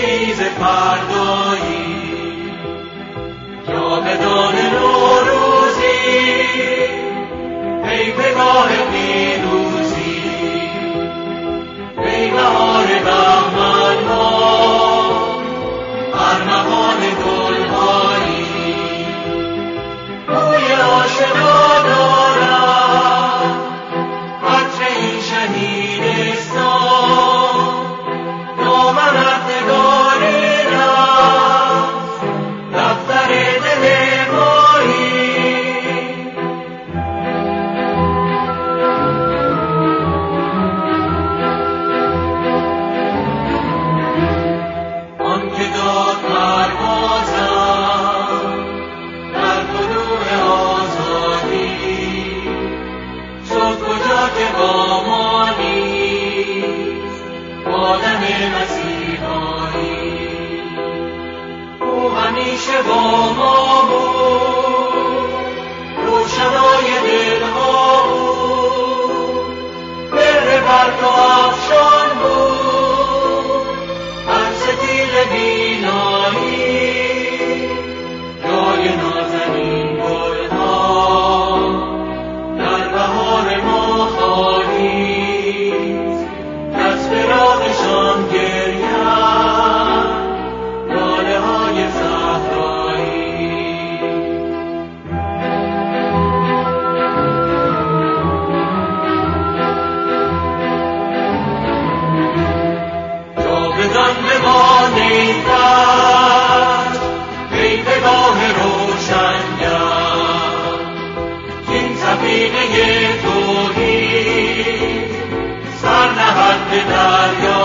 ایز فردایی جاودان نوروزی ای پگاه پیروزی ای بهار بهمن‌ها ارمغان گل‌هایی بوی آشنا دارد عطر این شهیدستان نامرد نگاری رفت دفتر دل مایی آن که داد پروازم در طلوع آزادی شد کجا که با ما نیست آدم مسیحایی او همیشه با ما بود روشنای دلها بود بر برق و افشان بود هر ستیل بینایی جای نازنین گلها در بهار ما خالیست از فراقشان گریه‌اند لاله‌های صحرایی جاودان بمان ای فجر ای پگاه روشنگر کاین سفینه توحید سر نهد به دریا